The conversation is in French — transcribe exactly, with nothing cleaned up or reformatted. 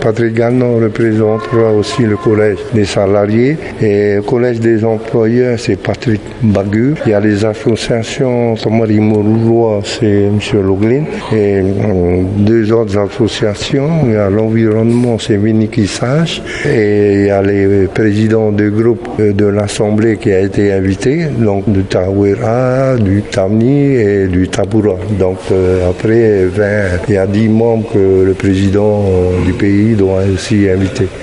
Patrick Gagnon représentera aussi le collège des salariés. Et le collège des employeurs, c'est Patrick Bagu. Il y a les associations, Tomari Mouroua, c'est M. Loglin. Et deux autres associations, il y a l'environnement, c'est Viniki Sage. Et il y a les présidents de groupe de l'Assemblée qui a été invité, donc du Tawera, du Tamni et du Tabura. Donc euh, après, vingt, il y a dix membres que le président du pays doit aussi inviter.